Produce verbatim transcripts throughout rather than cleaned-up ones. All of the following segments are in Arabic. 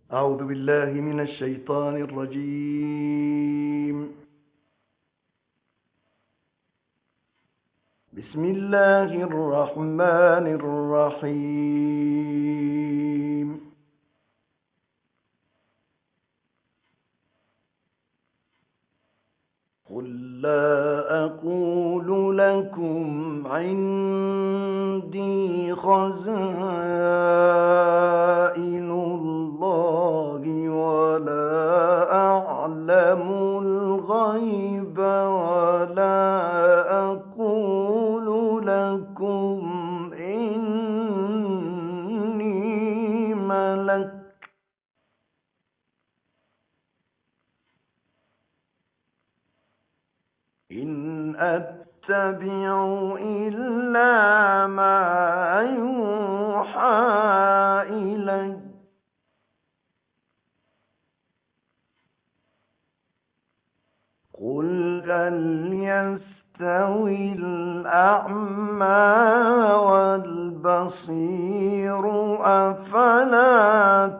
أعوذ بالله من الشيطان الرجيم. بسم الله الرحمن الرحيم. قل لا أقول لكم عندي خزائن الله ولا أعلم الغيب ولا أقول لكم إني ملك إن أتبع إلا ما يوحى إلي. قل هل يستوي الأعمى والبصير أفلا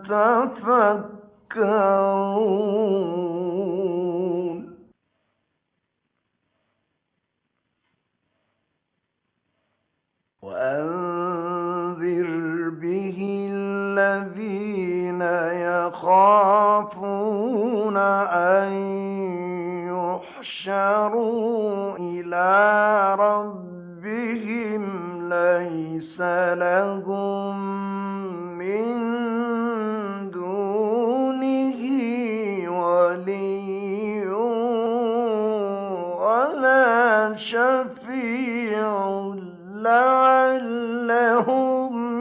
تتفكرون. وأنذر به الذين يخافون أن يحشروا إلى ربهم ليس لهم من دونه ولي ولا شفيع لعلهم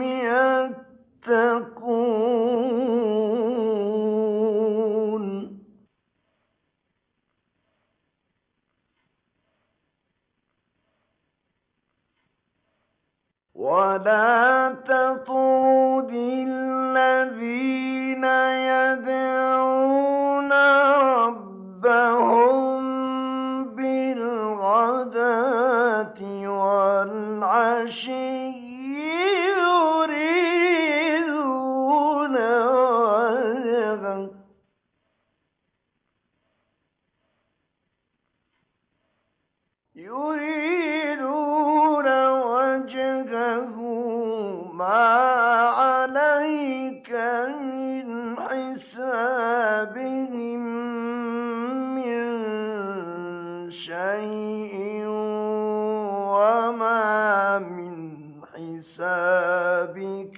يتقون. ولا تطرد الذين يدعون ربهم بالغداة والعشي يريدون وجهه يريدون وجهه ما عليك من حسابهم من شيء وما من حسابك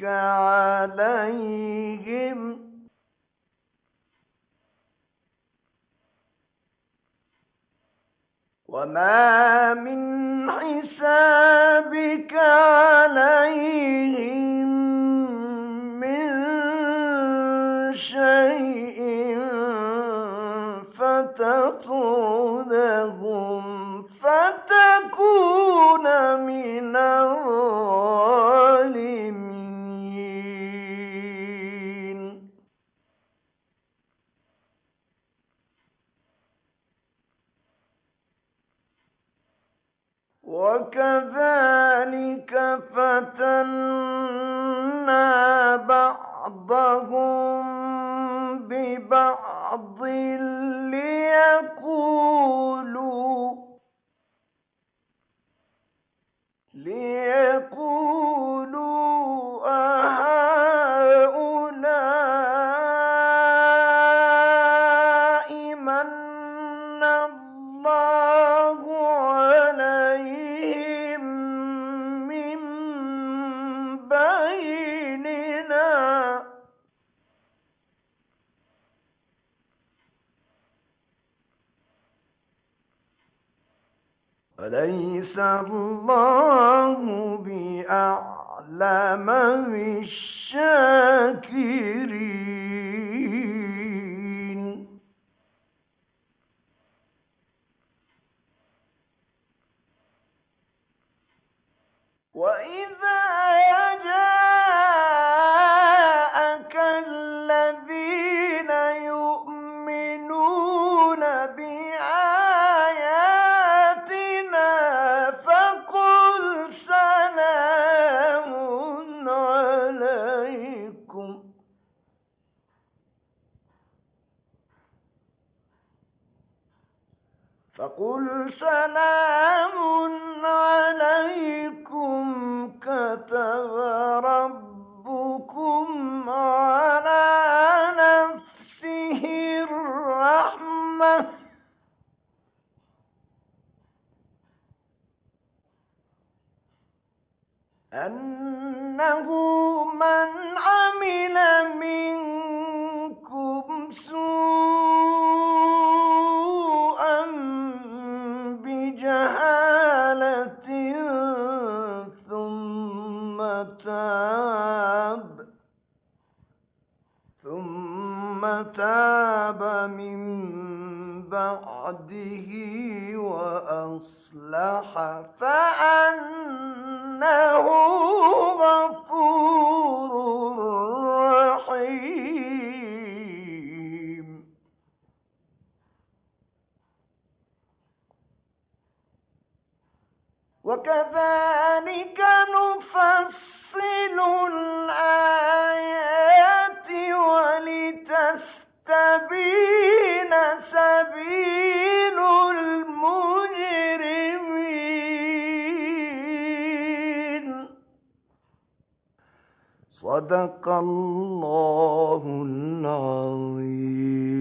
عليهم وما من حسابك عليهم من شيء فتطردهم فتكون من الظالمين. وكذلك فتنا بعضهم ببعض ليقولوا ليقولوا أهؤلاء من الله عليهم من بيننا أليس الله بأعلم بالشاكرين. وإذا جاءك الذين يؤمنون بآياتنا فقل سلام عليكم فقل سلام عليكم كتب ربكم على نفسه الرحمة أنه من عمل منكم سوءا بجهالة ثم تاب ثم تاب من بعده وأصلح فأنه غفور رحيم. وكذلك نفصل الآيات ولتستبين سبيل المجرمين. صدق الله العظيم.